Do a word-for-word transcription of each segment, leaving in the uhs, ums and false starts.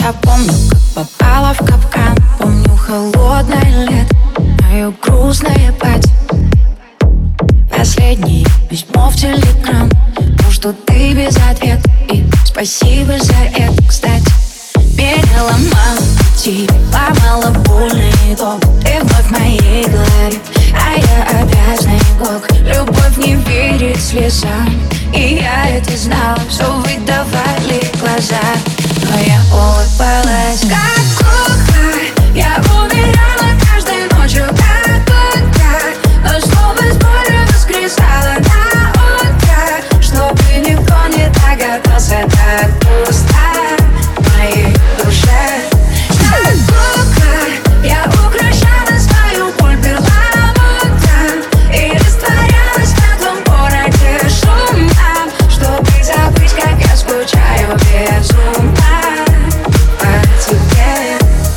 Я помню, как попала в капкан. Помню холодное лето, мое грустное платье, последнее письмо в телеграм. То, что ты без ответа, и спасибо за это, кстати. Меня ломало пути, ломало больно и долго. Ты вновь в моей голове, а я опять на иголках. Любовь не верит слезам, и я это знала. Все выдавали глаза, но я улыбалась как кукла. Я умирала каждой ночью как будто, но снова с болью воскресала на утро. Чтобы никто не догадался, так пусто в моей душе. Как кукла я украшала свою боль перламутром и растворялась в этом городе шумном, чтобы забыть, как я скучаю безумно по тебе.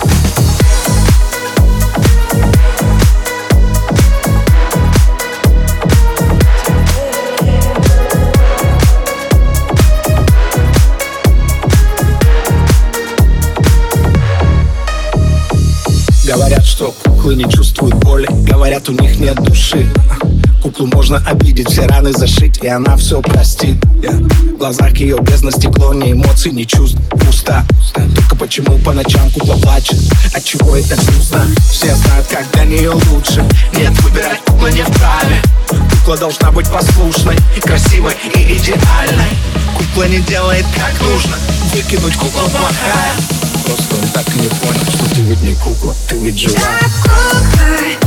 Говорят, что куклы не чувствуют боли, говорят, у них нет души. Куклу можно обидеть, все раны зашить, и она все простит. yeah. В глазах ее бездна стекло, ни эмоций, ни чувств, пусто. Только почему по ночам кукла плачет, отчего это грустно? Все знают, как для нее лучше. Нет, выбирать кукла не вправе. Кукла должна быть послушной, красивой и идеальной. Кукла не делает как нужно, выкинуть куклу плохая. Просто он так и не понял, что ты ведь не кукла, ты ведь жива. Как кукла